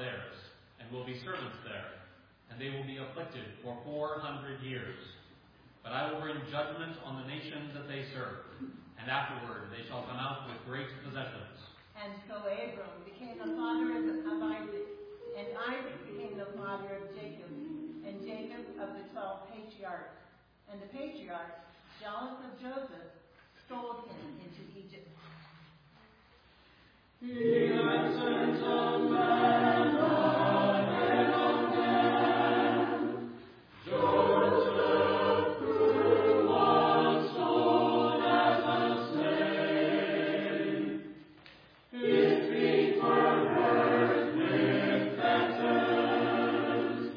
theirs, and will be servants there, and they will be afflicted for 400 years. But I will bring judgment on the nations that they serve, and afterward they shall come out with great possessions. And so Abram became the father of Isaac, and Isaac became the father of Jacob, and Jacob of the 12 patriarchs. And the patriarchs, jealous of Joseph, sold him into Egypt. He had sent a man ahead of them, Joseph, who was sold as a slave. His feet were hurt with fetters,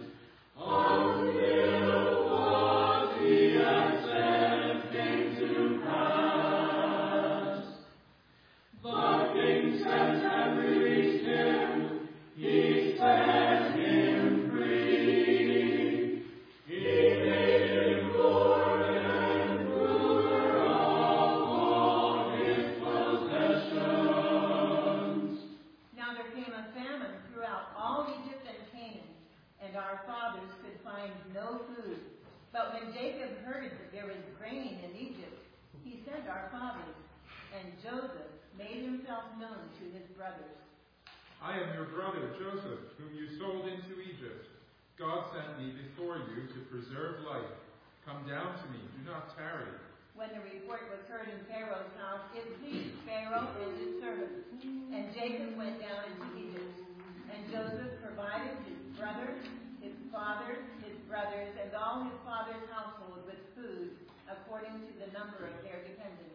until what he had said came to pass. The king sent and released him. He set him free. He made him lord and ruler of all his possessions. Now there came a famine throughout all Egypt and Canaan, and our fathers could find no food. But when Jacob heard that there was grain in Egypt, he sent our fathers, and Joseph made himself known to his brothers. I am your brother Joseph, whom you sold into Egypt. God sent me before you to preserve life. Come down to me, do not tarry. When the report was heard in Pharaoh's house, it pleased Pharaoh and his servants. And Jacob went down into Egypt. And Joseph provided his brothers, his father, his brothers, and all his father's household with food, according to the number of their dependents.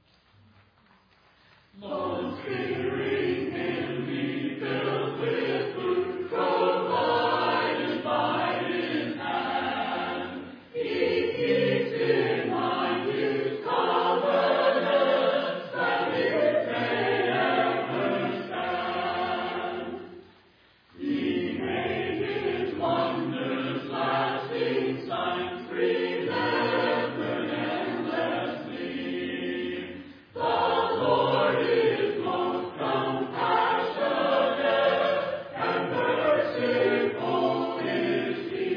Lord, fearing him, be filled with food, provided by his hand. He keeps in mind his covenants, that if they ever stand. He made his wonders lasting signs, remembered endlessly. The Lord is most compassionate, and merciful is he.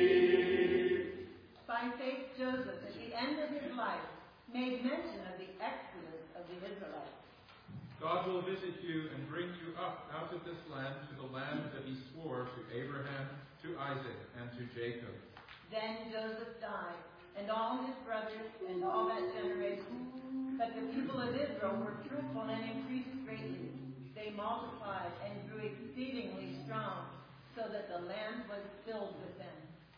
By faith, Joseph, at the end of his life, made mention of the exodus of the Israelites. God will visit you and bring you up out of this land to the land that he swore to Abraham, to Isaac, and to Jacob. Then Joseph died, and all his brothers, and all that generation. But the people of Israel were fruitful and increased greatly. They multiplied and grew exceedingly strong, so that the land was filled with them.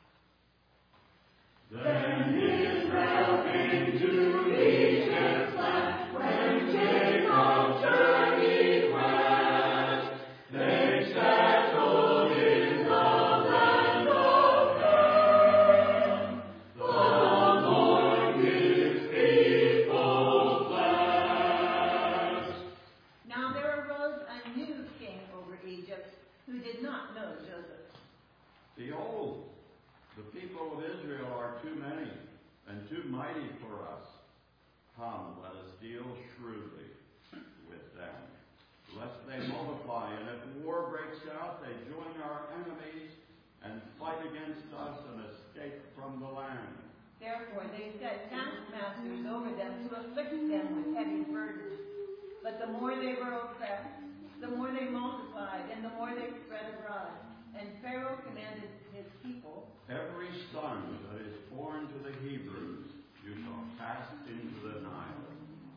Then Israel came to Egypt's land, when Jacob journeyed west. They settled in the land of Canaan. The Lord gives people blessed. Now there arose a new king over Egypt, who did not know Joseph. Behold, the people of Israel are too many and too mighty for us. Come, let us deal shrewdly with them, lest they multiply, and if war breaks out, they join our enemies and fight against us and escape from the land. Therefore they set taskmasters over them to afflict them with heavy burdens. But the more they were oppressed, the more they multiplied, and the more they spread abroad. And Pharaoh commanded his people, Every son that is born to the Hebrews you shall cast into the Nile.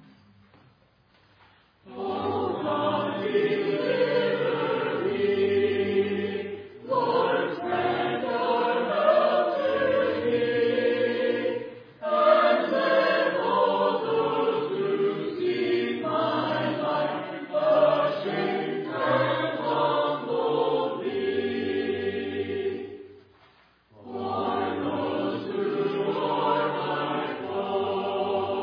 Oh, God, deliver me. Lord, send your help to me, and let all those who seek my life ashamed and humble me. For those who are my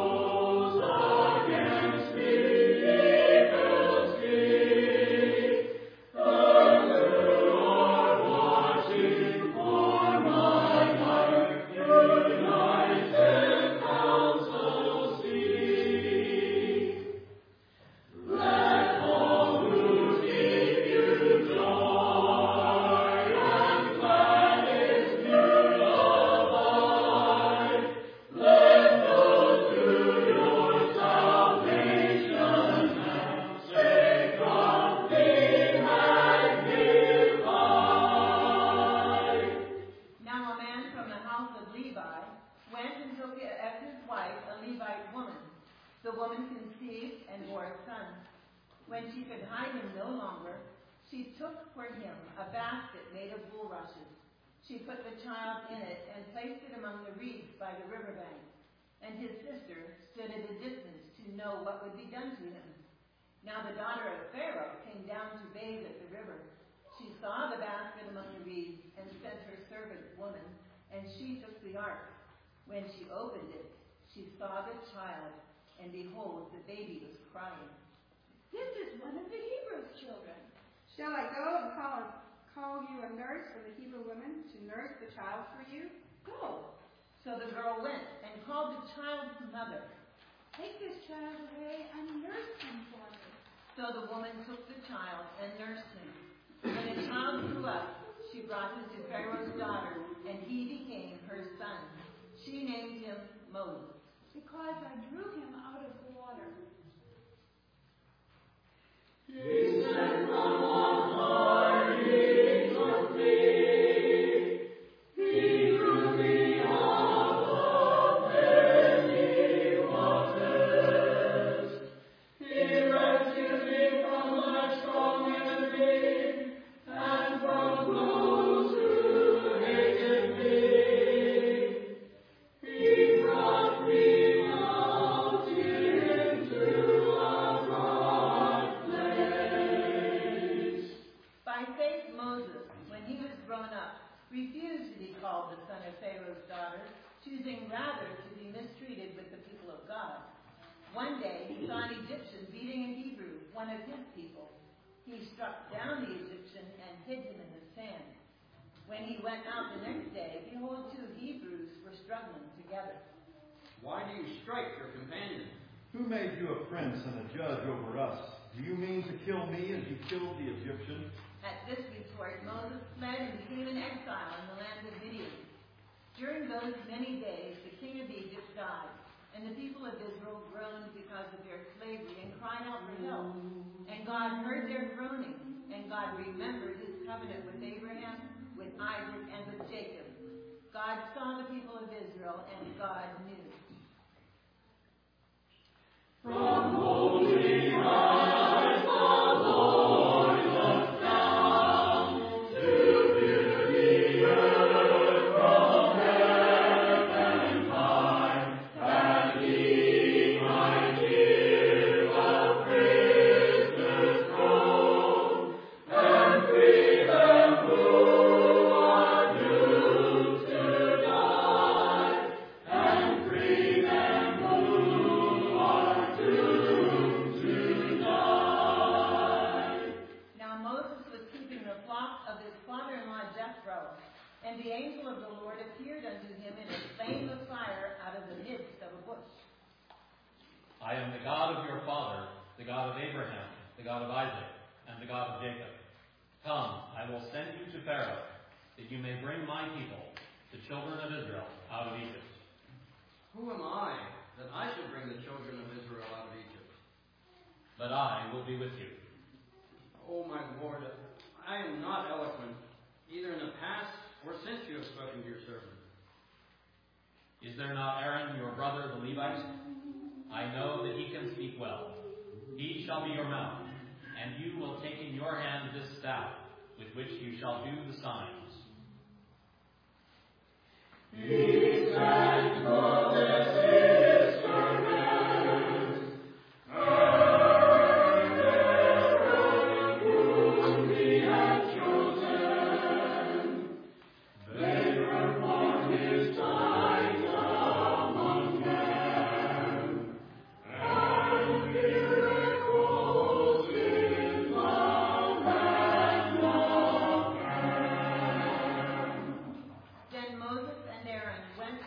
foes against me, evil speak. took for him a basket made of bulrushes. She put the child in it and placed it among the reeds by the riverbank. And his sister stood at a distance to know what would be done to him. Now the daughter of Pharaoh came down to bathe at the river. She saw the basket among the reeds and sent her servant woman, and she took the ark. When she opened it, she saw the child, and behold, the baby was crying. This is one of the Hebrew children. Shall I go and call you a nurse from the Hebrew women to nurse the child for you? Go. So the girl went and called the child's mother. Take this child away and nurse him for me. So the woman took the child and nursed him. When the child grew up, she brought him to Pharaoh's daughter, and he became her son. She named him Moses, because I drew him out of the water. He said, "From on high he took me. He drew me out of many waters. He rescued me from my strong enemy and from those who hated me. He brought me out into a broad place." By faith, Moses, when he was grown up, refused to be called the son of Pharaoh's daughter, choosing rather to be mistreated with the people of God. One day he saw an Egyptian beating a Hebrew, one of his people. He struck down the Egyptian and hid him in the sand. When he went out the next day, behold, two Hebrews were struggling together. Why do you strike your companion? Who made you a prince and a judge over us? Do you mean to kill me as you killed the Egyptian? At this retort, Moses fled and became an exile in the land of Midian. During those many days, the king of Egypt died, and the people of Israel groaned because of their slavery and cried out for help. And God heard their groaning, and God remembered his covenant with Abraham, with Isaac, and with Jacob. God saw the people of Israel, and God knew. From holy heights the Lord looked down to view the earth from heaven high, that he might hear a prisoner's groan and free them who are doomed to die, and free them who are doomed to die. Now Moses was keeping the flock of his father-in-law Jethro, and the angel of the Lord appeared unto him in a flame of fire out of the midst of a bush. I am the God of your father, the God of Abraham, the God of Isaac, and the God of Jacob. Come, I will send you to Pharaoh, that you may bring my people, the children of Israel, out of Egypt. Who am I that I should bring the children of Israel out of Egypt? But I will be with you. Oh, my Lord, I am not eloquent, either in the past or since you have spoken to your servant. Is there not Aaron, your brother, the Levite? I know that he can speak well. He shall be your mouth, and you will take in your hand this staff, with which you shall do the signs. He sent Moses his servant, Aaron, whom he had chosen. They performed his signs among them, and miracles in the land of Ham. Then Moses and Aaron went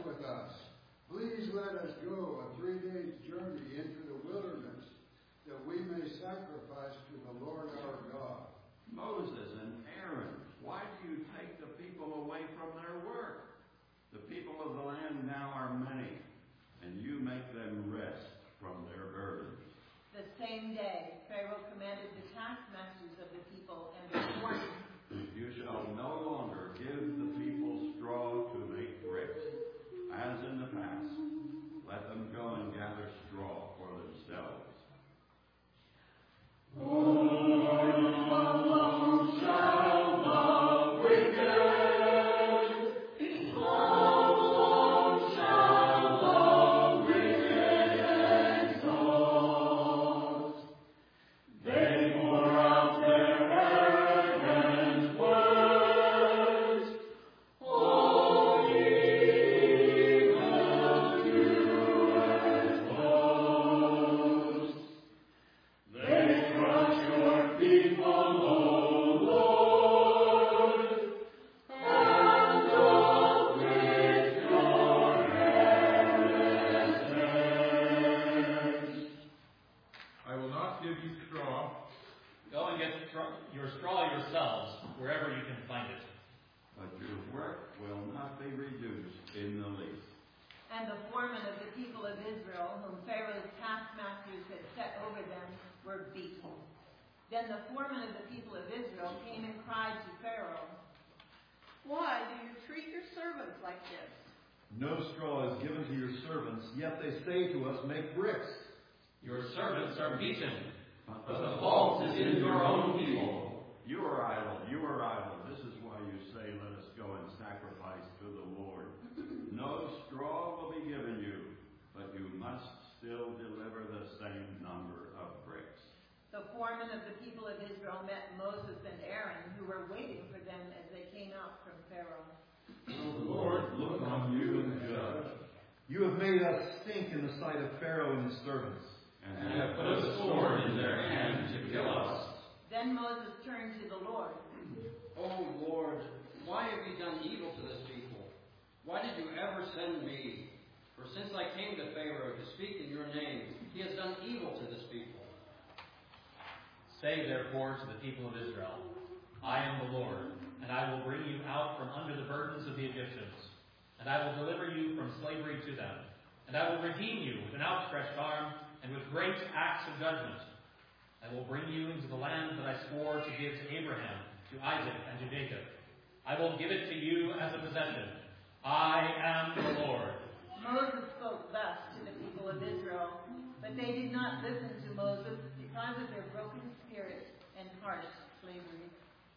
with us. Please let us go a 3 days journey into the wilderness, that we may sacrifice to the Lord our God. Moses and Aaron, why do you take the people away from their work? The people of the land now are many, and you make them rest from their burdens. The same day, Pharaoh commanded the taskmasters of the people and the warned, You shall no longer give the people straw to make bricks, as in the past. Let them go and gather straw for themselves. your straw yourselves, wherever you can find it. But your work will not be reduced in the least. And the foremen of the people of Israel, whom Pharaoh's taskmasters had set over them, were beaten. Then the foreman of the people of Israel came and cried to Pharaoh, "Why do you treat your servants like this?" No straw is given to your servants, yet they say to us, "Make bricks." Your servants are beaten, but the fault is in your own people. You are idle, you are idle. This is why you say, "Let us go and sacrifice to the Lord." No straw will be given you, but you must still deliver the same number of bricks. The foreman of the people of Israel met Moses and Aaron, who were waiting for them as they came out from Pharaoh. Will the Lord look on you and judge? You have made us stink in the sight of Pharaoh and his servants. And have put a sword in their hand to kill us. Then Moses turned to the Lord. "Oh Lord, why have you done evil to this people? Why did you ever send me? For since I came to Pharaoh to speak in your name, he has done evil to this people." Say therefore to the people of Israel, I am the Lord, and I will bring you out from under the burdens of the Egyptians, and I will deliver you from slavery to them, and I will redeem you with an outstretched arm and with great acts of judgment. I will bring you into the land that I swore to give to Abraham, to Isaac, and to Jacob. I will give it to you as a possession. I am the Lord. Moses spoke thus to the people of Israel, but they did not listen to Moses because of their broken spirit and harsh slavery.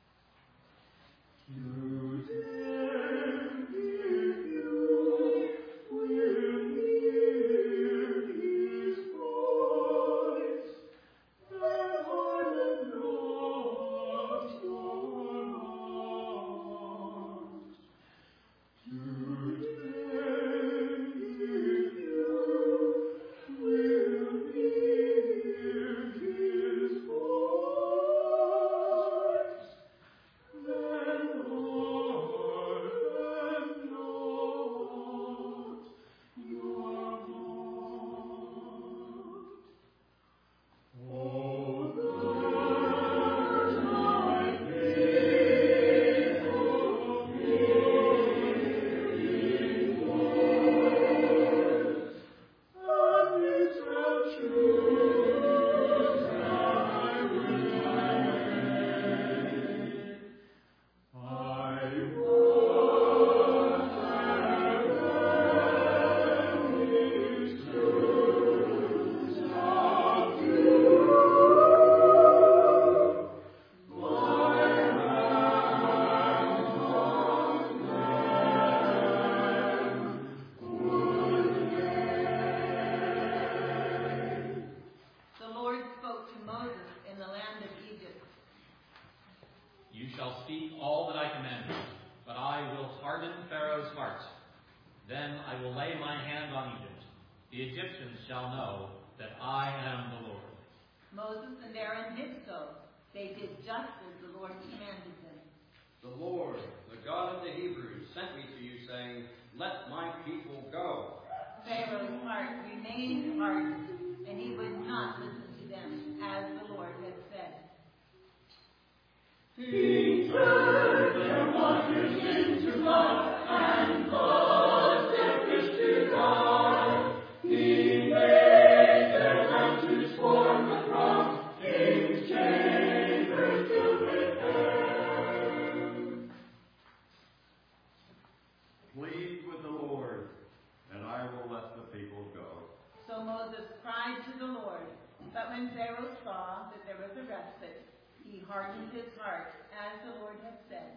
Moses and Aaron did so. They did just as the Lord commanded them. "The Lord, the God of the Hebrews, sent me to you, saying, let my people go. Pharaoh's heart remained hardened, and he would not listen to them, as the Lord had said. He turned their waters into blood and caused their fish to die. He made their mountains form with rock, king's chambers filled with air. Plead with the Lord, and I will let the people go. So Moses cried to the Lord, but when Pharaoh saw that there was a respite, he hardened his heart, as the Lord had said.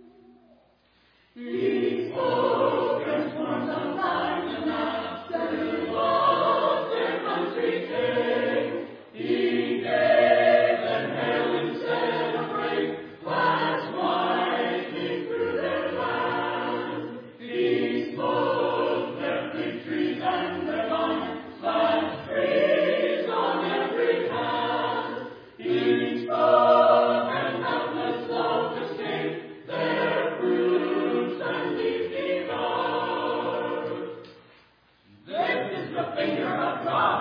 He spoke and formed the light and after love their country came. He gave them hail instead of rain, flash lightning through their land. He smote their fig trees and their vines, slashed trees on every hand. He spoke and countless locusts came, their fruits and leaves devoured. This is the finger of God.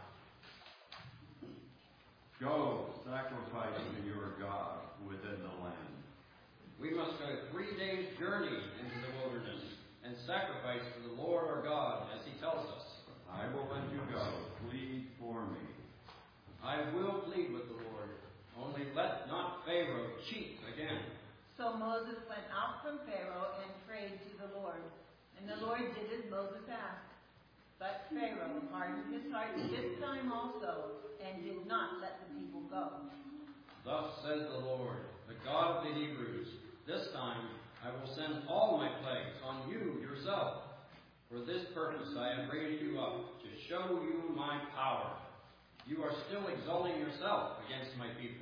Go, sacrifice to your God within the land. We must go 3 days' journey into the wilderness and sacrifice to the Lord our God, as he tells us. I will let you go. Plead for me. I will plead with the Lord. Only let not Pharaoh cheat again. So Moses went out from Pharaoh and prayed to the Lord. And the Lord did as Moses asked. But Pharaoh hardened his heart this time also, and did not let the people go. Thus says the Lord, the God of the Hebrews, this time I will send all my plagues on you yourself. For this purpose I have raised you up, to show you my power. You are still exalting yourself against my people.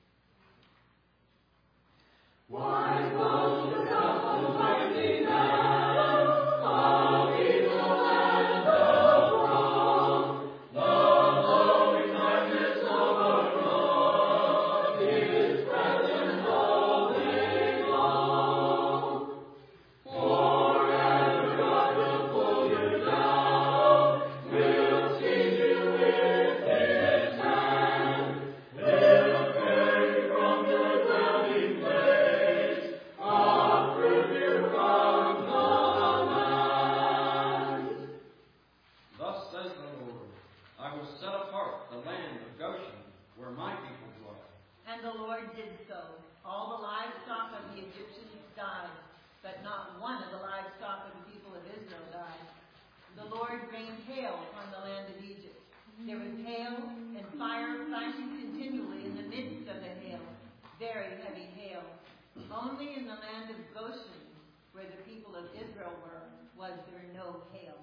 Why will the gospel mighty man of evil and of wrong? The loving kindness of our God is present all day long. Forever God will pull you down, will seize you with his hand, will carry you from your dwelling place, uproot you from the land. Thus says the Lord, I will set apart the land of Goshen, where my people dwell. And the Lord did so. All the livestock of the Egyptians died, but not one of the livestock of the people of Israel died. The Lord rained hail upon the land of Egypt. There was hail and fire flashing continually in the midst of the hail, very heavy hail. Only in the land of Goshen, where the people of Israel were, was there no hail.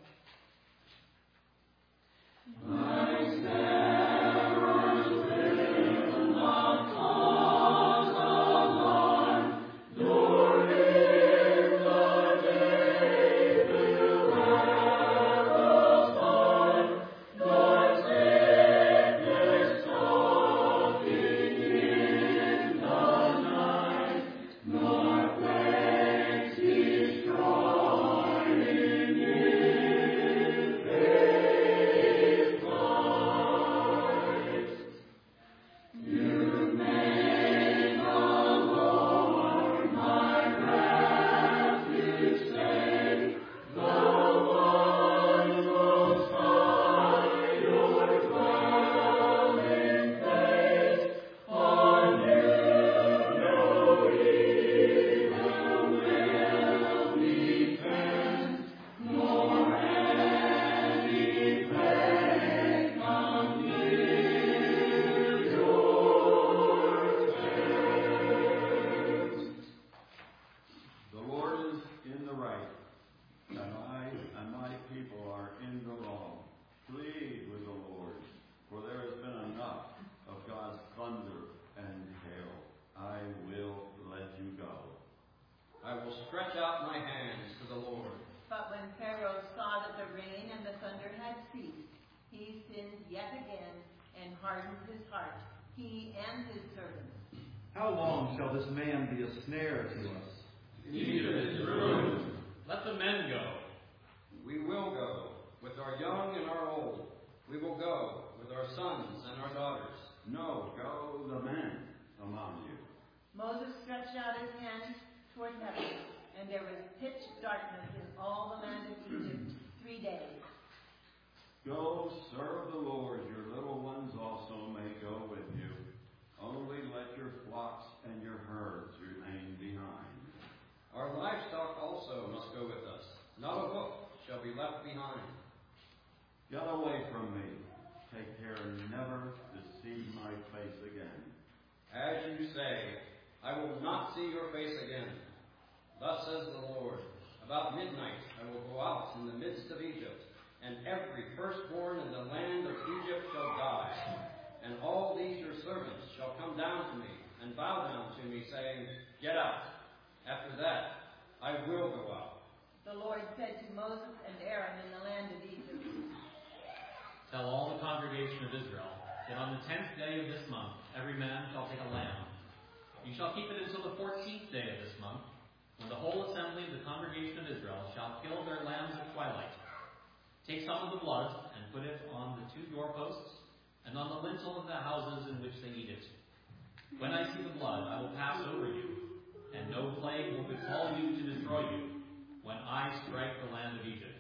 Stretch out my hands to the Lord. But when Pharaoh saw that the rain and the thunder had ceased, he sinned yet again and hardened his heart, he and his servants. How long shall this man be a snare to us? Egypt is ruined. Let the men go. We will go, with our young and our old. We will go, with our sons and our daughters. No, go the men among you. Moses stretched out his hand toward heaven, and there was pitch darkness in all the land of Egypt 3 days. Go serve the Lord. Your little ones also may go with you. Only let your flocks and your herds remain behind. Our livestock also must go with us. Not a hoof shall be left behind. Get away from me. Take care never to see my face again. As you say, I will not see your face again. Thus says the Lord, about midnight I will go out in the midst of Egypt, and every firstborn in the land of Egypt shall die. And all these your servants shall come down to me, and bow down to me, saying, Get out. After that, I will go out. The Lord said to Moses and Aaron in the land of Egypt, Tell all the congregation of Israel that on the 10th day of this month every man shall take a lamb. You shall keep it until the 14th day of this month, when the whole assembly of the congregation of Israel shall kill their lambs at twilight. Take some of the blood and put it on the 2 doorposts and on the lintel of the houses in which they eat it. When I see the blood, I will pass over you, and no plague will befall you to destroy you when I strike the land of Egypt.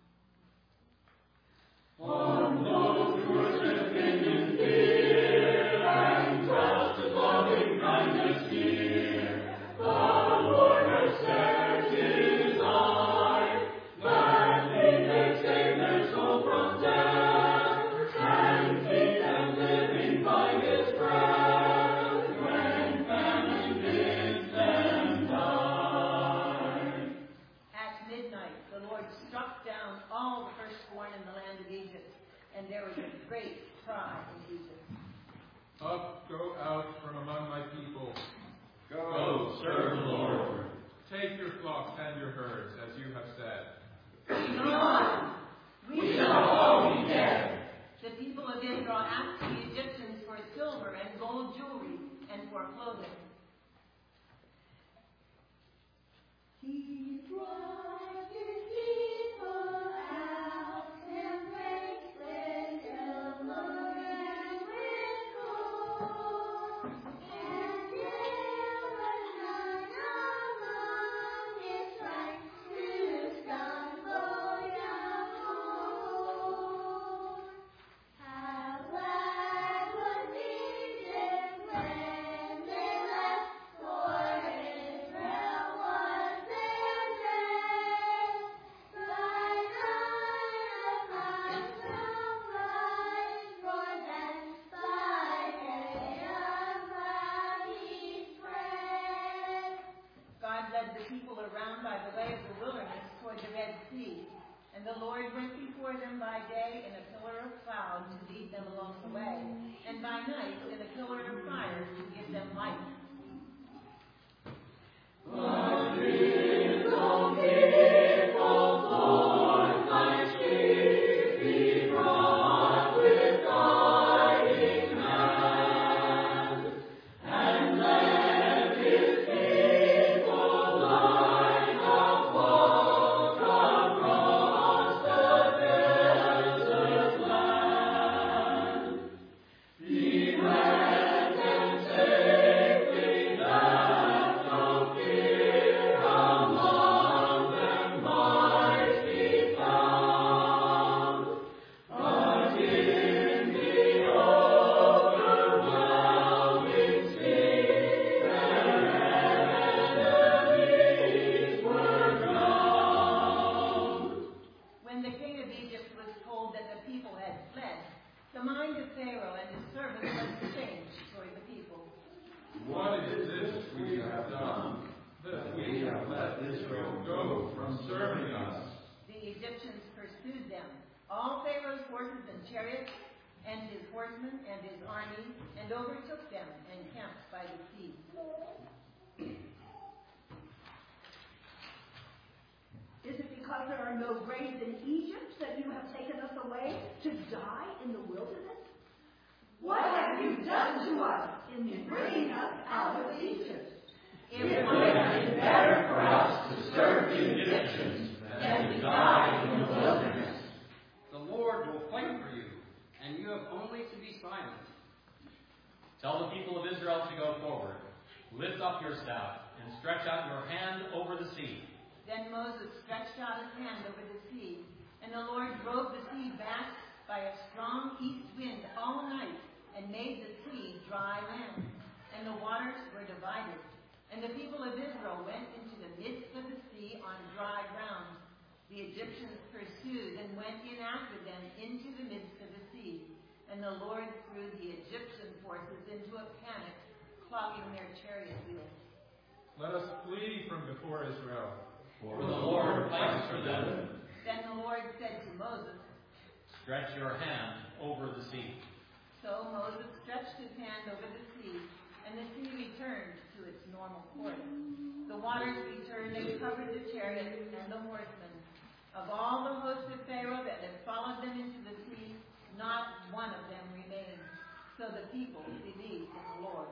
On those who worship Him in fear and trust His loving kindness near, the Lord has set His eye, gladly they save their soul from death, and keep them living by His breath, when famine bids them die. At midnight the Lord struck down all the firstborn in the land of Egypt, and there was a great cry in Egypt. Up, go out from among my people. Go serve the Lord. Take your flocks and your herds, as you have said. Come on! We shall all be dead. The people of Israel asked the Egyptians for silver and gold jewelry and for clothing. He brought His people out and breaks their silver and with gold, and there was none among His right to stumble down home. How glad was Egypt when they left, for Israel was their dread. By night a cloud shall rise for them, by day a cloudy spread. God led the people around by the way of the wilderness toward the Red Sea, and the Lord went before them by day in a pillar of cloud to lead them along the way, and by night in a pillar of fire to give them light. When the king of Egypt was told that the people had fled, the mind of Pharaoh and his servants was changed toward the people. What is this we have done, that we have let Israel go from serving us? The Egyptians pursued them, all Pharaoh's horses and chariots, and his horsemen and his armies, and overtook them and camped by the sea. Is it because there are no graves in Egypt that you have taken us away to die in the wilderness? What have you done to us in bringing us out of Egypt? It It would would have been better for us to serve the Egyptians than to die in the wilderness. the people of Israel to go forward. Lift up your staff and stretch out your hand over the sea. Then Moses stretched out his hand over the sea, and the Lord drove the sea back by a strong east wind all night, and made the sea dry land, and the waters were divided. And the people of Israel went into the midst of the sea on dry ground. The Egyptians pursued and went in after them into the midst of the sea. And the Lord threw the Egyptian forces into a panic, clogging their chariot wheels. Let us flee from before Israel. For the Lord fights for them. Then the Lord said to Moses, Stretch your hand over the sea. So Moses stretched his hand over the sea, and the sea returned to its normal course. The waters returned and covered the chariots and the horsemen. Of all the hosts of Pharaoh that had followed them into the sea, not one of them remained. So the people believed in the Lord.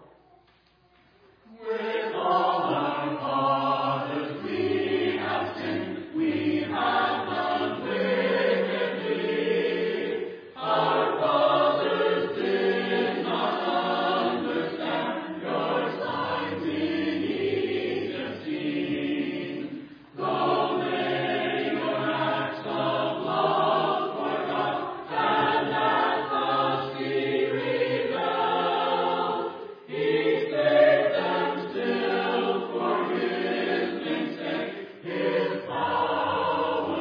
With all our fathers we have sinned, we have done wickedly. Our fathers did not understand your signs in Egypt seen. Though they your acts of love forgot, and at the sea rebelled, He saved them still for His name's sake. His power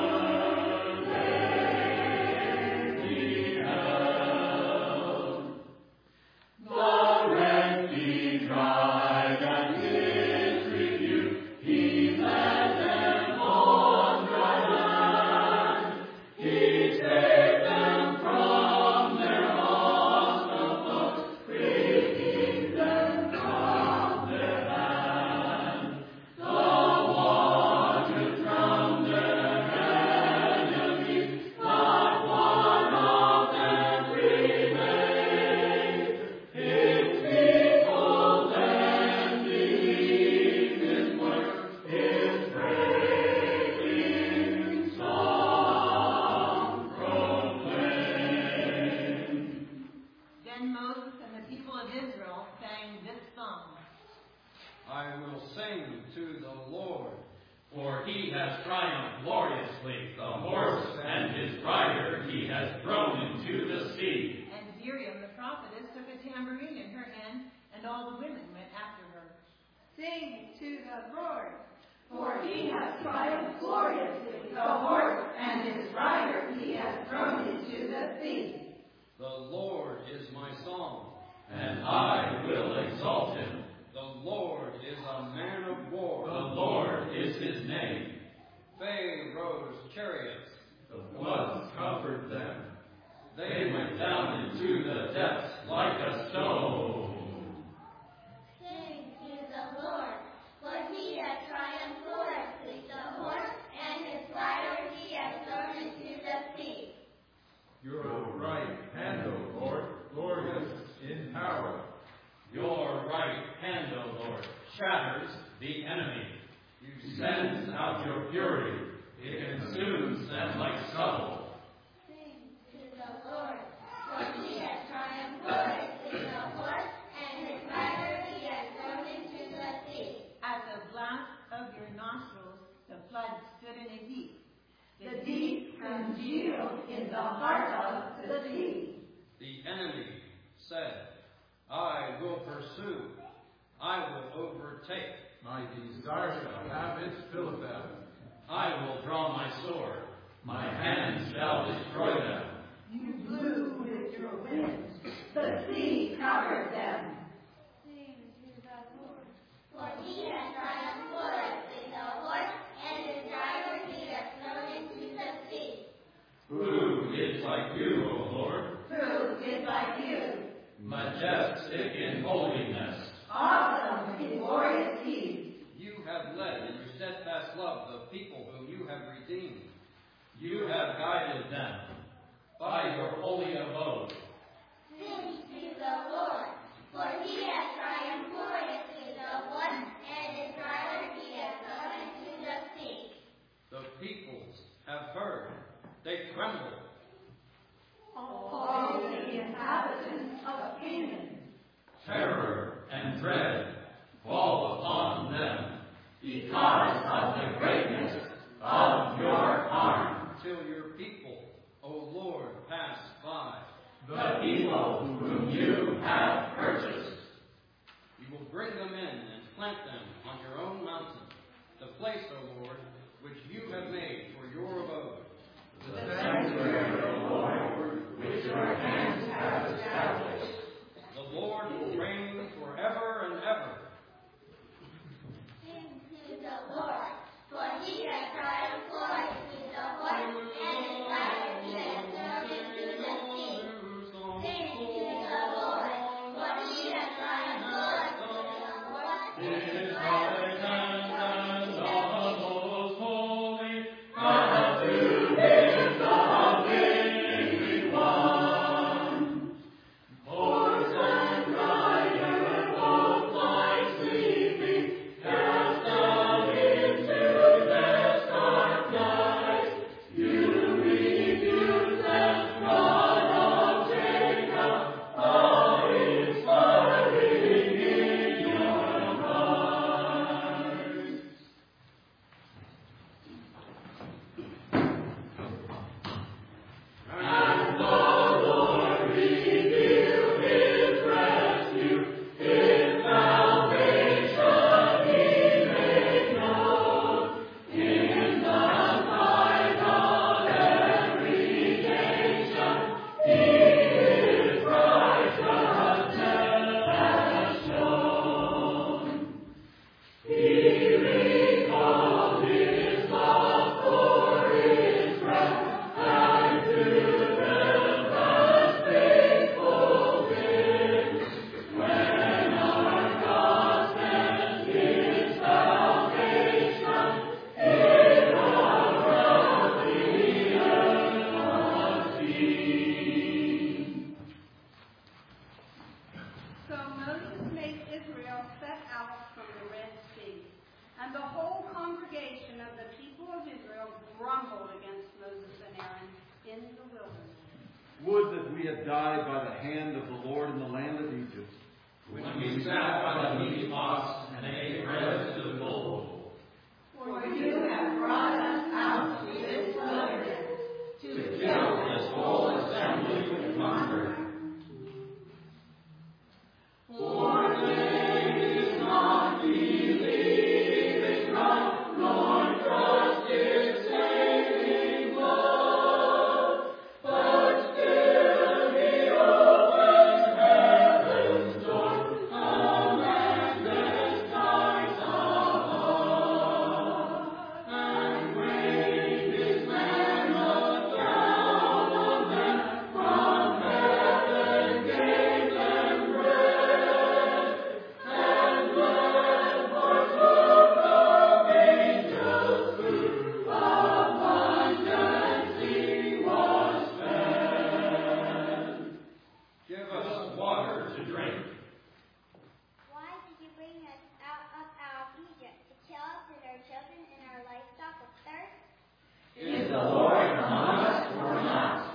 they beheld. The Red Sea dried at His rebuke, He led them on dry land. He saved them from their hostile foes, redeemed them from their hand. The waters drowned their enemies, not one of them remained. His people then believed His works, His praising song proclaimed. Then Moses and the people of Israel sang this song. I will sing to the Lord. For He has triumphed gloriously. The horse and his rider He has thrown into the sea. And Miriam the prophetess took a tambourine in her hand, and all the women went after her. Sing to the Lord. For He has triumphed gloriously. The horse and his rider He has thrown into the sea. The Lord is my song. And I will exalt Him. The Lord is a man of war. The Lord is His name. Pharaoh's chariots. The floods covered them. They went down into the depths like a stone. Sing to the Lord, for He has triumphed gloriously. The horse and his rider He has thrown into the sea. Your right hand, O Lord, glorious in power. Your right hand, O Lord, shatters the enemy. You send out your fury. It consumes them like stubble. Sing to the Lord, for He has triumphed gloriously. The horse and his rider He has thrown into the sea. At the blast of your nostrils, the flood stood in a heap. The deep congealed in the heart of the sea. The enemy said, I will pursue. I will overtake. My desire shall have its fill of them. I will draw my sword. My hand shall destroy them. You blew with your winds. The sea covered them. Sing to the Lord, for He has triumphed gloriously. The horse and his rider He has thrown into the sea. Who is like you, O Lord? Who is like you? Majestic in holiness. Awesome in glorious deeds. You have led in your steadfast love the people whom you have redeemed. You have guided them by your holy abode. Sing to the Lord, for He has triumphed gloriously. The horse and his rider He has thrown into the sea. The peoples have heard. They tremble. All the inhabitants of Canaan. Terror Would that we had died by the hand of the Lord in the land of Egypt. When we sat by the meat pots and ate bread to the full. For you have brought us out to this wilderness to kill this whole assembly with hunger. For faith is not believing God, nor trust in saving love, but still He opens heaven's door, commandless times above, and rained His manna down on them from heaven, gave them bread, and bread partook of angels' food, abundance He was fed. Give us water to drink. Why did you bring us up out of Egypt to kill us and our children and our livestock with thirst? Is the Lord among us or not?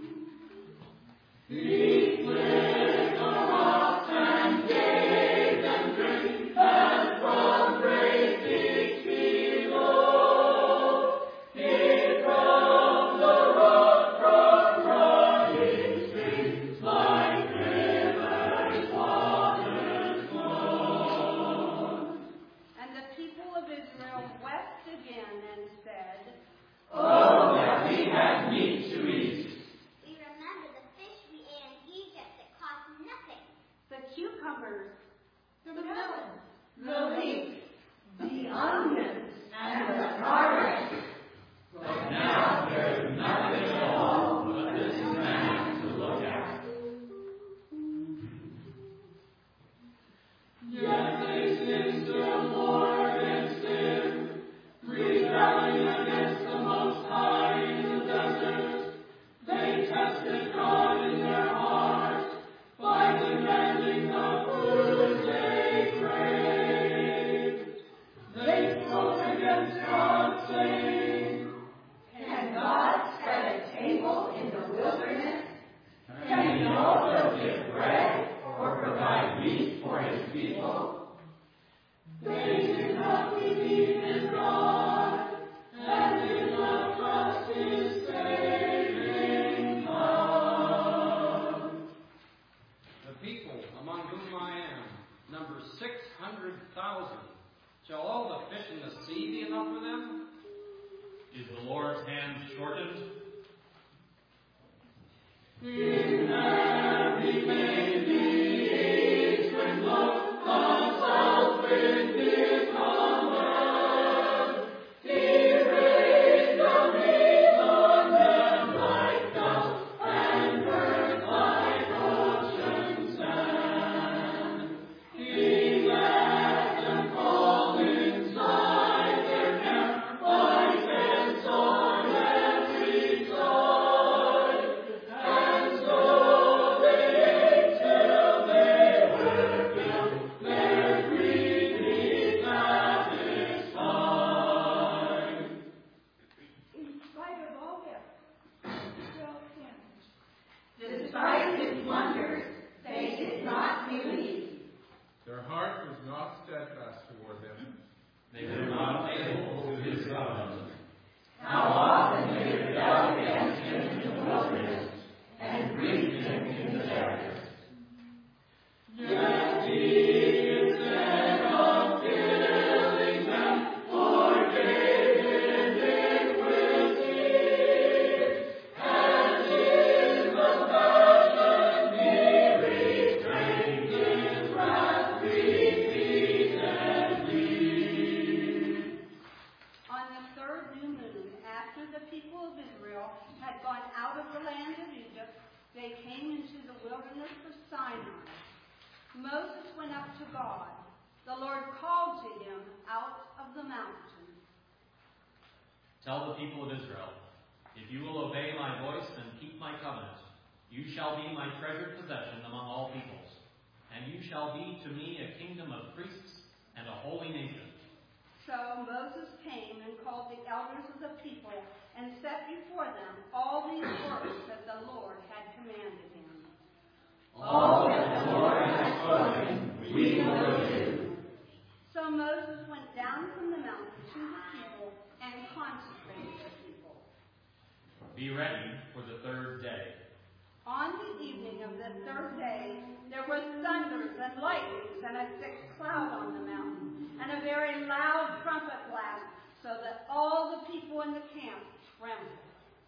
He split the rocks and gave them drink, and from great deeps below, He from the rock brought running streams, like rivers waters flow. And the people of Israel wept again and said, Oh, that we had meat to eat. We remember the fish we ate in Egypt that cost nothing. the cucumbers, the melons, The leeks, the onions, and the carrots. But now there's nothing at all but this man to look at. Yet they sin still more against Him, rebelling against the Most High in the desert. They tested God in their hearts by demanding the food they craved. They spoke against God, saying, Can God spread a table in the wilderness? Can He also give bread or provide meat for His people? They did not believe in God and did not trust His saving love. The people among whom I am number 600,000. Shall all the fish in the sea be enough for them? Is the Lord's hand shortened? In every baby when love comes out with His command, He raised the reason them like dust and birds like ocean sand. He left them heart was not steadfast toward him. They were not faithful to his covenant. How often they rebelled against him in the wilderness, and grieved him in the desert. Yet he, instead of killing them, forgave iniquity, and in compassion he restrained his wrath repeatedly. On the third new moon, after the people of Israel had gone out of the land of Egypt, they came into the wilderness of Sinai. Moses went up to God. The Lord called to him out of the mountain. Tell the people of Israel, if you will obey my voice and keep my covenant, you shall be my treasured possession among all peoples, and you shall be to me a kingdom of priests and a holy nation. So Moses came and called the elders of the people and set before them all these words that the Lord had commanded him. All that the Lord has spoken, we will do. So Moses went down from the mountain to the people and consecrated the people. Be ready for the third day. On the evening of the third day, there were thunders and lightnings and a thick cloud on the mountain, and a very loud trumpet blast, so that all the people in the camp trembled.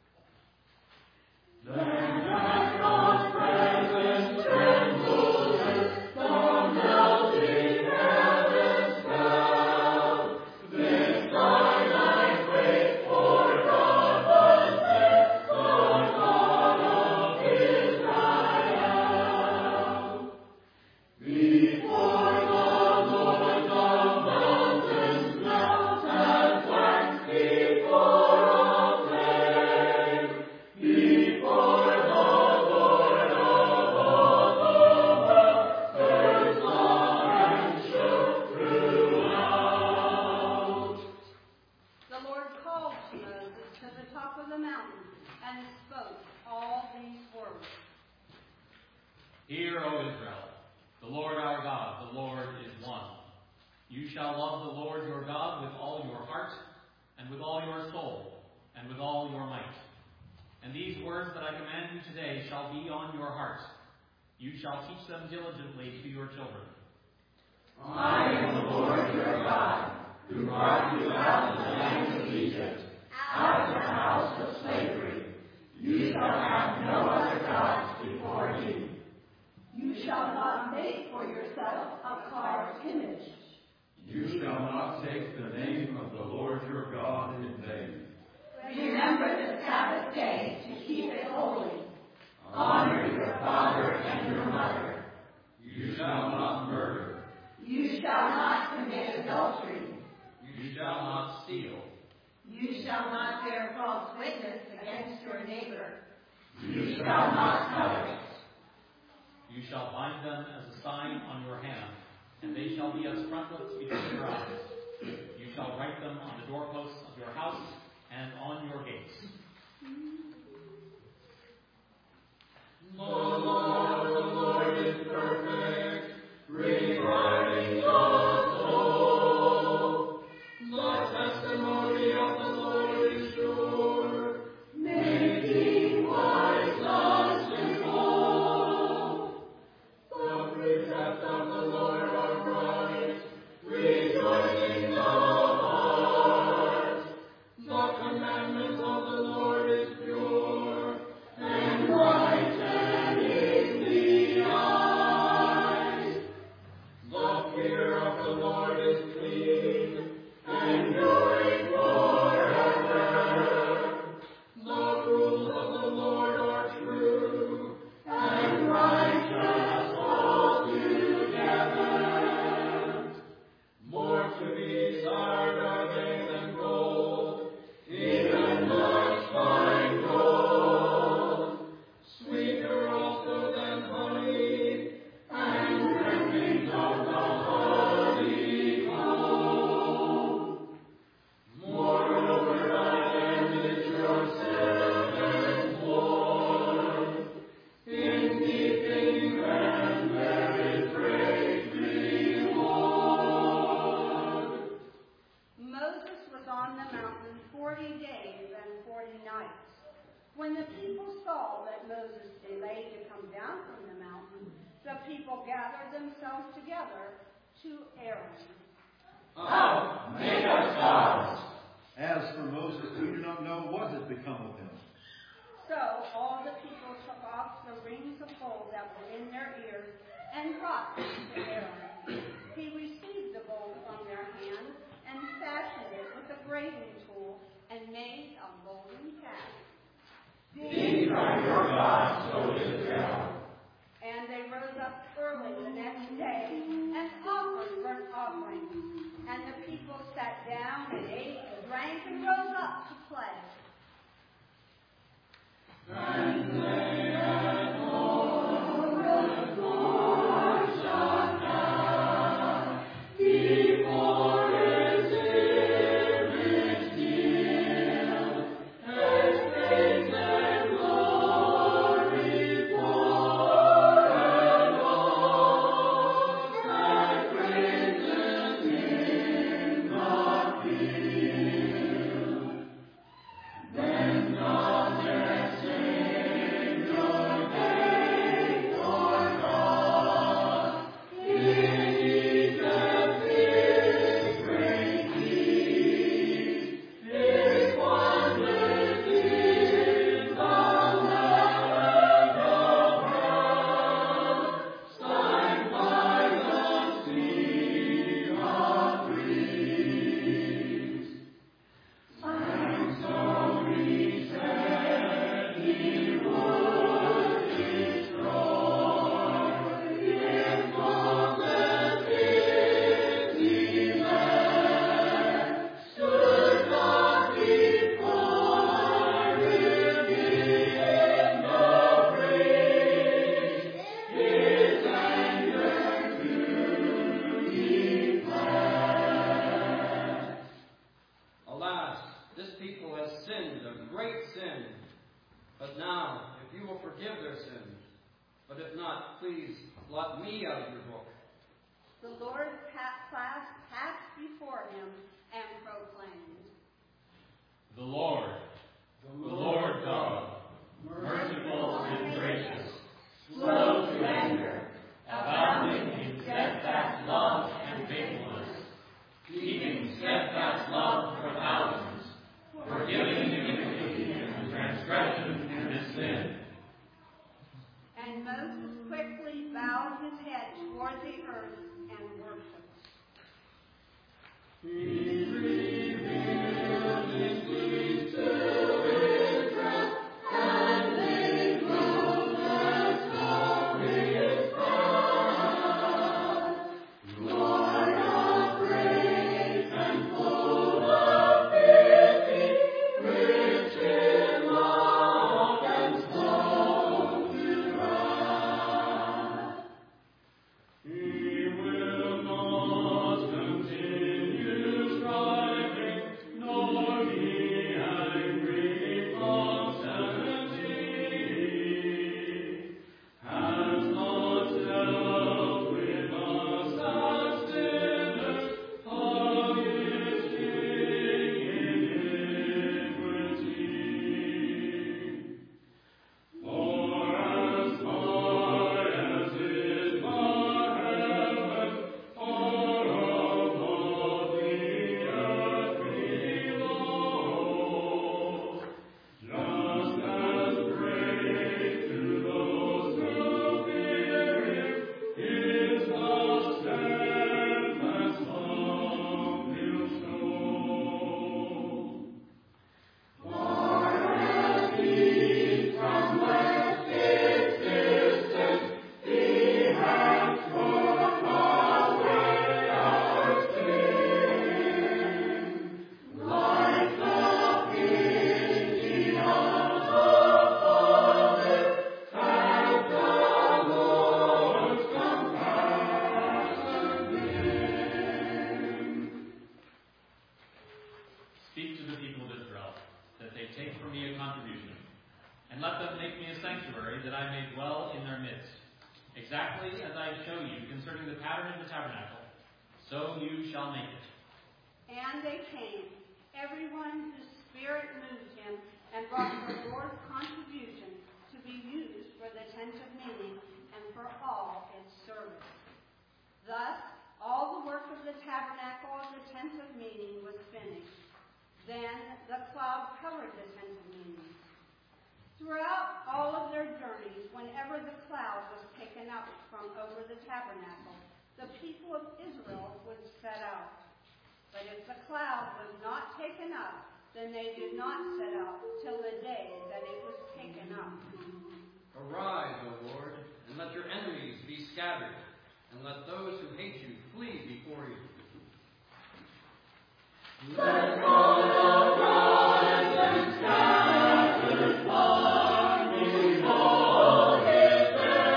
Then God's presence trembled, the melting heavens fell. This Sinai quake, for God was there, the God of Israel. Before the Lord the mountains melt and wax before a flame. Before the Lord of all the world, their song shook throughout. The Lord called to Moses to the top of the mountain and spoke all these words. Hear, O Israel, the Lord our God, the Lord is one. You shall love the Lord your God with all your heart, and with all your soul, and with all your might. And these words that I command you today shall be on your heart. You shall teach them diligently to your children. I am the Lord your God, who brought you out of the land of Egypt, out of the house of slavery. You shall have no other gods before me. You shall not make for yourself a carved image. You shall not take the name of the Lord your God in vain. Remember the Sabbath day to keep it holy. Honor your father and your mother. You shall not murder. You shall not commit adultery. You shall not steal. You shall not bear false witness against your neighbor. You shall not covet. You shall bind them as a sign on your hand, and they shall be as frontlets between your eyes. You shall write them on the doorposts of your house and on your gates. The Lord is perfect, regarding the soul. The testimony of the Lord is sure, making wise the simple. The precepts of the Lord are right, rejoicing the heart. The commandments of the Lord is pure, and right and easy. themselves together to Aaron. Out, make us gods. As for Moses, we do not know what has become of him. So all the people took off the rings of gold that were in their ears and brought them to Aaron. He received the gold from their hands and fashioned it with a graving tool and made a golden calf. These are your gods, O Israel. And they rose up early the next day and offered burnt offerings. And the people sat down and ate and drank and rose up to play. And they had all the doors shut down before his image kneeled, as praise and glory for and all that praises him not feel. Then God their Savior gave for God in Egypt His great peace, His wonders in the land around, signed by the sea of breeze. And so he said he would destroy if Moses in the land stood not before him in the praise, his anger to declare. Alas, this people has sinned a great sin. But now, if you will forgive their sins, but if not, please blot me out of your book. The Lord passed before him and proclaimed, The Lord God, merciful and gracious, slow to anger, abounding in steadfast love and faithfulness, keeping steadfast love for thousands, forgiving iniquity and transgression and sin. and Moses quickly bowed his head toward the earth and worshipped. He revealed his deeds to Israel, and made Moses know his God. Lord of grace and full of pity, rich in love and slow to wrath. He will not continue striving, nor be angry constantly. Has not dealt with us as sinners, of his king in iniquity. For as far as is the heaven, far above the earth below, just as great to those who fear him is the steadfast love he'll show. Far as east from west is distant, he hath torn away our sin. Like the pity of the Father, hath the Lord's compassion been. Speak to the people of Israel, that they take from me a contribution, and let them make me a sanctuary, that I may dwell in their midst. Exactly as I show you concerning the pattern of the tabernacle, so you shall make it. And they came, everyone whose spirit moved him, and brought the Lord's contribution to be used for the tent of meeting and for all its service. Thus, all the work of the tabernacle and the tent of meeting was finished. Then the cloud covered the tent of meeting. Throughout all of their journeys, whenever the cloud was taken up from over the tabernacle, the people of Israel would set out. But if the cloud was not taken up, then they did not set out till the day that it was taken up. Arise, O Lord, and let your enemies be scattered, and let those who hate you flee before you. Let God arise and scatter armies all his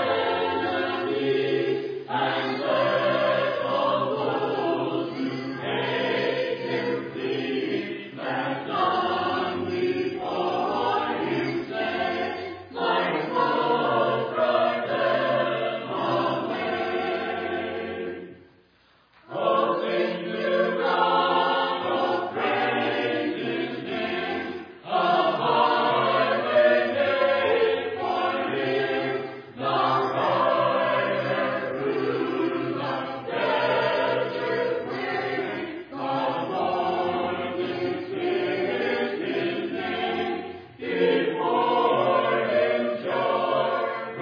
enemies, and let all those who hate him flee. Let none before him say, my foe, drive them away. Oh, sing to God, oh, praise his name, a highway made for him, the rider through the desert way. The morning spirit his name, before him joy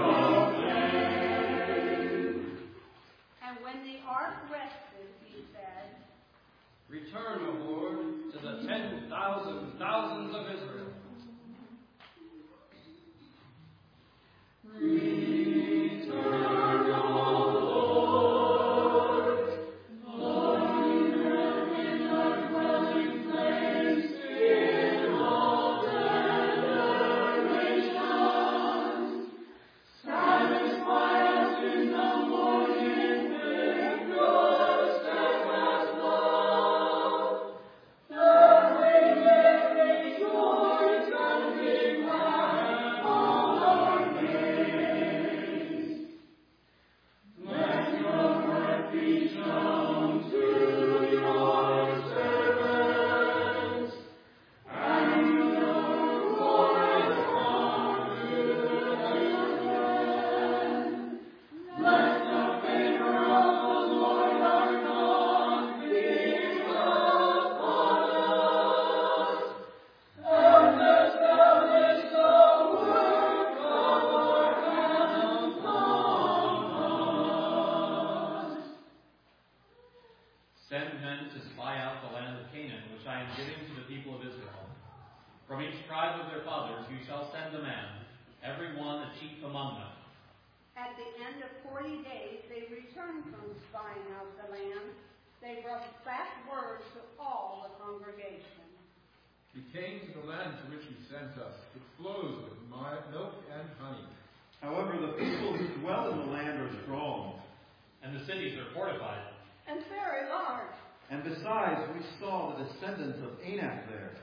proclaim. And when the ark rested, he said, Return, O Lord, to the 10,000 thousands of Israel. Return, O Lord, Lord, in our dwelling place in all generations. Satisfy us in the morning with your steadfast love, that we may rejoice and be glad all our days. Let your work be shown to your servants, and your glory come to the land. Let the favor of the Lord our God be upon us, and establish the work of our hands upon us. Send men to spy out the land of Canaan, which I am giving to the people of Israel. From each tribe of their fathers you shall send a man, every one a chief among them. At the end of 40 days, they returned from spying out the land. They brought back word to all the congregation. We came to the land to which you sent us. It flows with milk and honey. However, the people who dwell in the land are strong. And the cities are fortified. And very large. And besides, we saw the descendants of Anak there.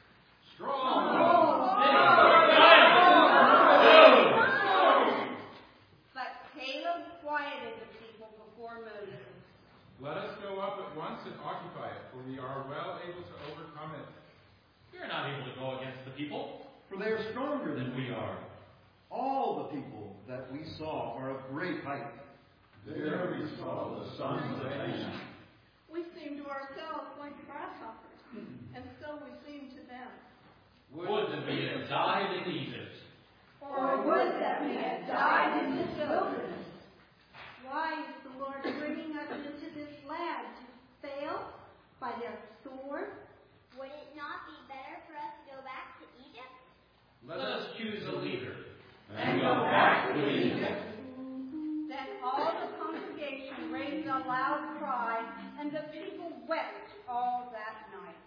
But Caleb quieted the people before Moses. Let us go up at once and occupy it, for we are well able to overcome it. We are not able to go against the people. For they are stronger than we are. All the people that we saw are of great height. There we saw the sons of Anak. We seem to ourselves like grasshoppers, and so we seem to them. Would that we had died in Egypt. Or would that we had died in this wilderness. Why is the Lord bringing us into this land to fail by their sword? Would it not be better for us to go back to Egypt? Let us choose a leader. And go back to Egypt. Then all the congregation raised a loud cry, and the people wept all that night.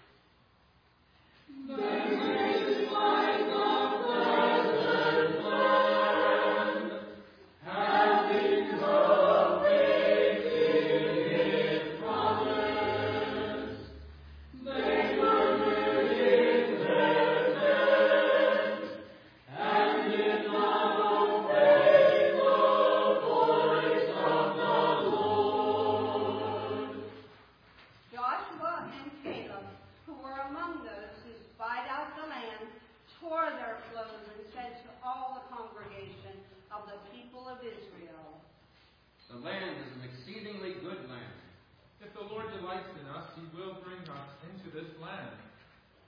This is like a pleasant land, having no faith in his promise. They murmured in their tents, and did not obey the voice of the Lord. Joshua and Caleb, who were among those who spied out the land,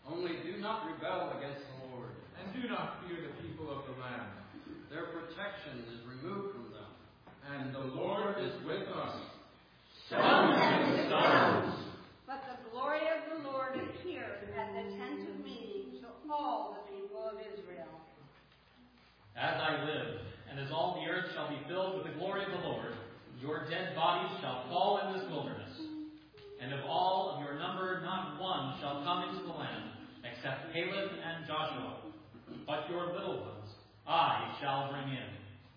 Only do not rebel against the Lord. And do not fear the people of the land. Their protection is removed from them. And the Lord is with us. Stones and stones. But the glory of the Lord appeared at the tent of meeting to all the people of Israel. As I live, and as all the earth shall be filled with the glory of the Lord, your dead bodies shall fall in this wilderness. And of all of your number, not one shall come into the land, except Caleb and Joshua. But your little ones I shall bring in.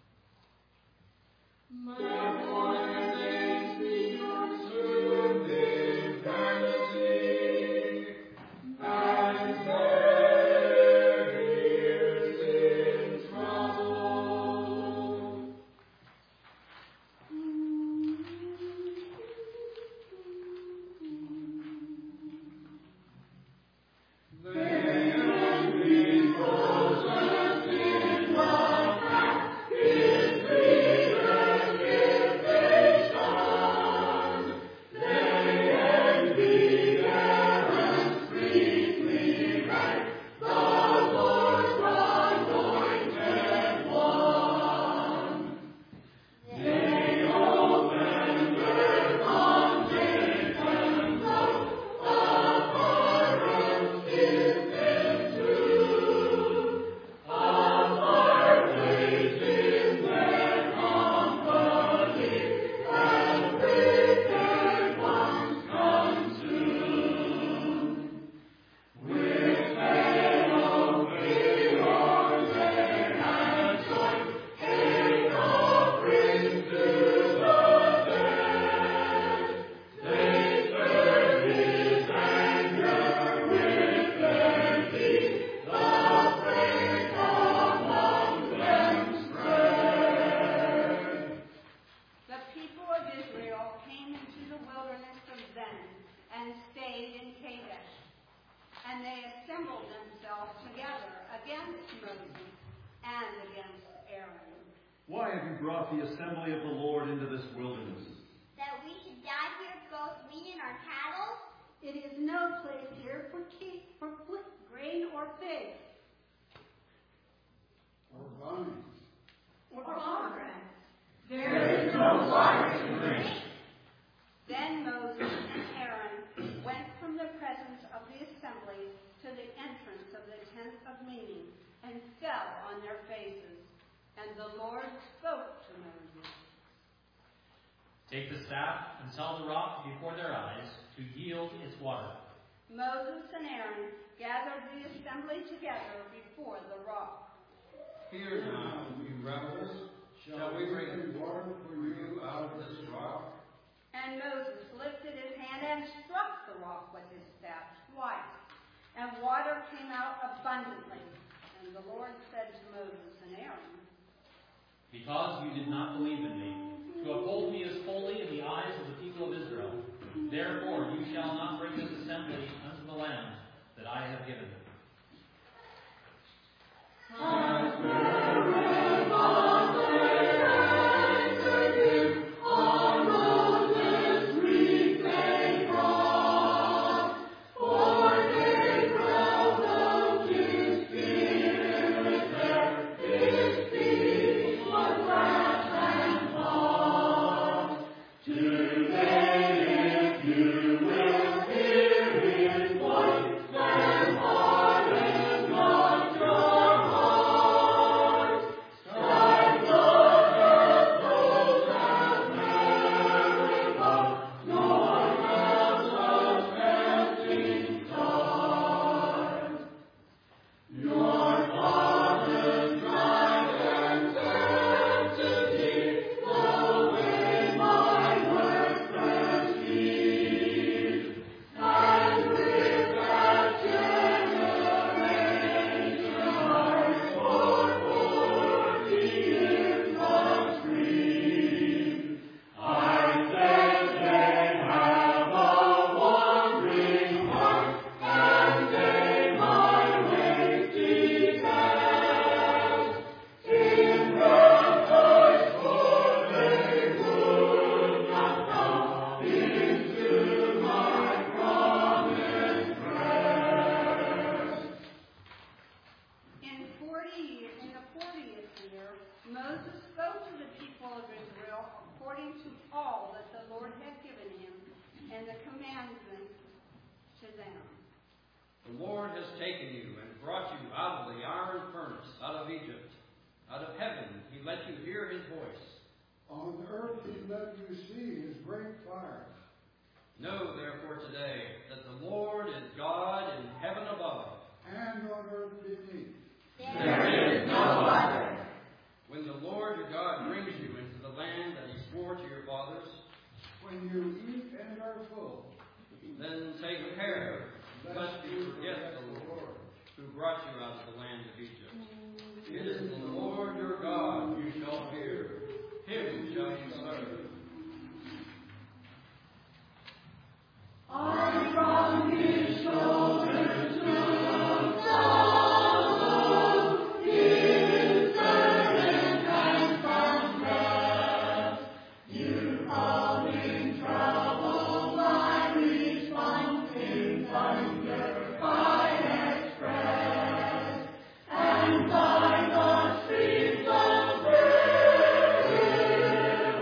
Therefore, thanks be your serving vanity, and their ears in trouble. They envy possessed in the path, his leaders give they stand. They envy their unspeakly rank, the Lord's anointed one. They open their fountain and flow, abhorrent give them to. Apart place in their company, and wicked ones consume. With hail of meteors they had joined, take offerings to the dead. They serve his anger with their deeds, the plague among them spread. The people of Israel came into the wilderness of Zin and stayed in Kadesh. And they assembled themselves together against Moses and against Aaron. Why have you brought the assembly of the Lord into this wilderness? That we should die here, both we and our cattle? It is no place here for grain or figs, Or vines. or pomegranates. There is no water to drink. Then Moses and Aaron went from the presence of the assembly to the entrance of the tent of meeting and fell on their faces. And the Lord spoke to Moses. Take the staff and tell the rock before their eyes to yield its water. Moses and Aaron gathered the assembly together before the rock. Fear not, you rebels. Shall we bring water for you out of this rock? And Moses lifted his hand and struck the rock with his staff twice, and water came out abundantly. And the Lord said to Moses and Aaron, Because you did not believe in me, to uphold me as holy in the eyes of the people of Israel, therefore you shall not bring this assembly unto the land that I have given them. them. The Lord has taken you and brought you out of the iron furnace, out of Egypt. Out of heaven he let you hear his voice. On earth he let you see his great fire. Know therefore today that the Lord is God in heaven above, and on earth beneath. There is no other. When the Lord your God brings you into the land that he swore to your fathers, When you eat and are full, then take care lest you forget the Lord who brought you out of the land of Egypt. It is the Lord your God you shall fear. Him shall you serve. I from his shoulders took sorrow, his burden and found rest. You called in trouble, my response in thunder I express, and by the streets of river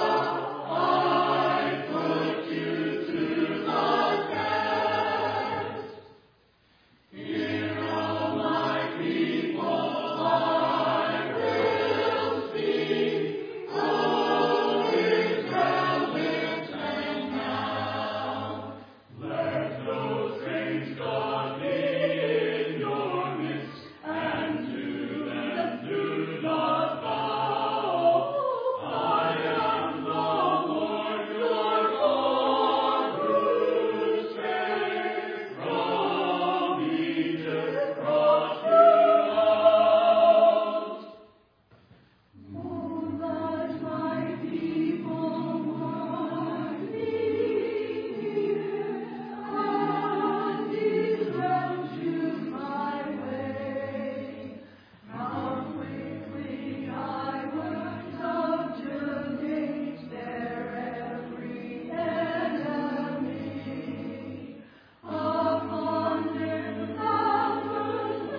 I put you to the test. Hear, O my people, I will speak. O Israel, listen now. Let no strange God be in your midst, and to them do not bow. I am the Lord your God, who saved from Egypt, brought you out. Oh, let my people mourn me here, and Israel choose my way. How quickly I would subjugate their every enemy. Abundant thousands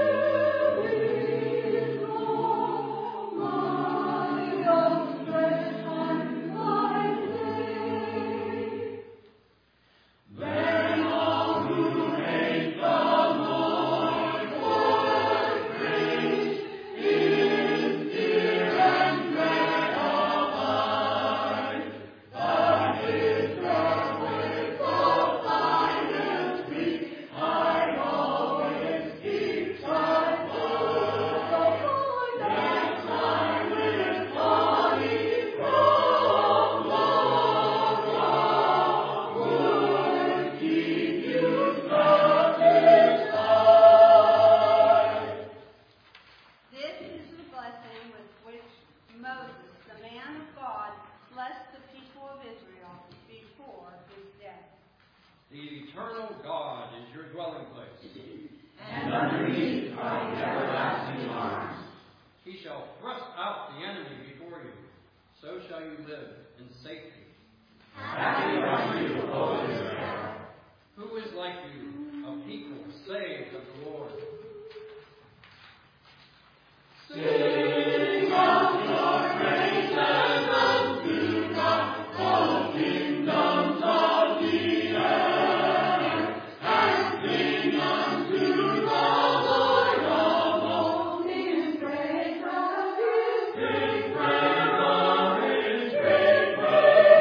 living long, my outstretched hand I lay. Then all who hate the Lord would praise in fear and dread abide. But Israel with both I will speak, I always keep silent. Yes, I with body from the rock would keep you satisfied. This is the blessing with which Moses, the man of God, blessed the people of Israel before his death. The eternal God is your dwelling place. And underneath are the everlasting arms. He shall thrust out the enemy before you. So shall you live in safety. Happy are you, O Israel. Who is like you, a people saved of the Lord? Sing out your praises unto God, O kingdoms of the earth, and sing unto the Lord of hosts his praise, his great praise.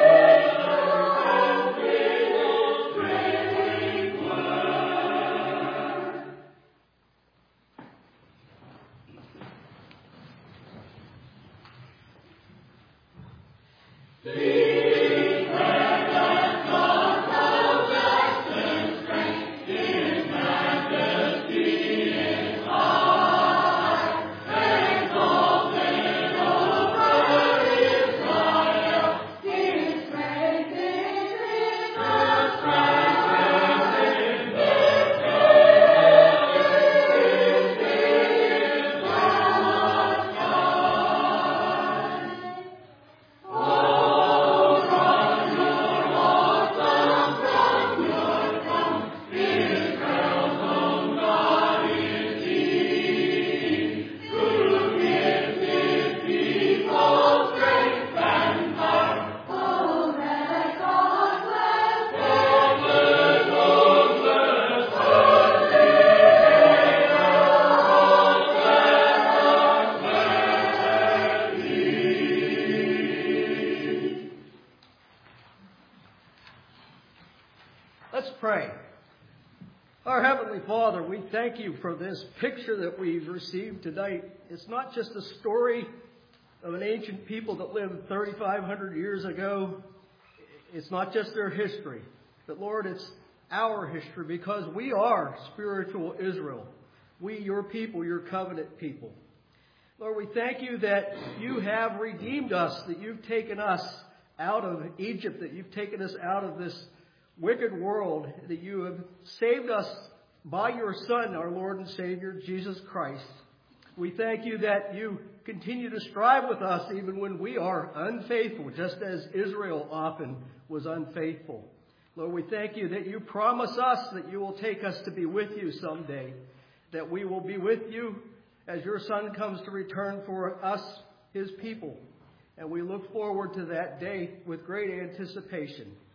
Let's pray. Our Heavenly Father, we thank you for this picture that we've received tonight. It's not just a story of an ancient people that lived 3,500 years ago. It's not just their history. But Lord, it's our history because we are spiritual Israel. We, your people, your covenant people. Lord, we thank you that you have redeemed us, that you've taken us out of Egypt, that you've taken us out of this wicked world, that you have saved us by your Son, our Lord and Savior, Jesus Christ. We thank you that you continue to strive with us even when we are unfaithful, just as Israel often was unfaithful. Lord, we thank you that you promise us that you will take us to be with you someday, that we will be with you as your Son comes to return for us, his people. And we look forward to that day with great anticipation.